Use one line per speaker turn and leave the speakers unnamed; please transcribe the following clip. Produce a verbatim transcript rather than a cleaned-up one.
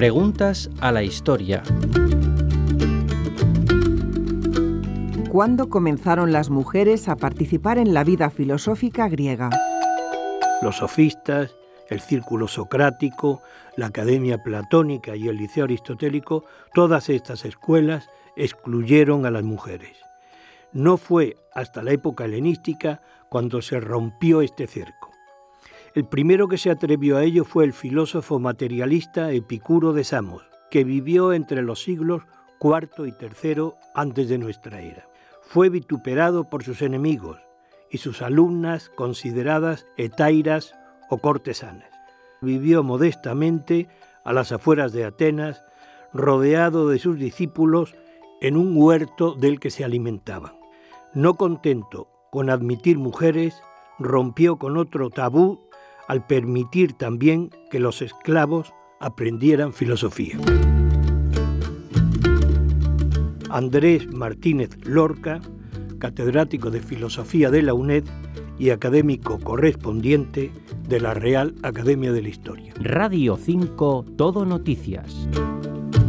Preguntas a la historia.
¿Cuándo comenzaron las mujeres a participar en la vida filosófica griega?
Los sofistas, el círculo socrático, la academia platónica y el liceo aristotélico, todas estas escuelas excluyeron a las mujeres. No fue hasta la época helenística cuando se rompió este cerco. El primero que se atrevió a ello fue el filósofo materialista Epicuro de Samos, que vivió entre los siglos cuarto y tercero antes de nuestra era. Fue vituperado por sus enemigos y sus alumnas consideradas hetairas o cortesanas. Vivió modestamente a las afueras de Atenas, rodeado de sus discípulos en un huerto del que se alimentaban. No contento con admitir mujeres, rompió con otro tabú al permitir también que los esclavos aprendieran filosofía. Andrés Martínez Lorca, catedrático de Filosofía de la UNED y académico correspondiente de la Real Academia de la Historia.
Radio cinco, Todo Noticias.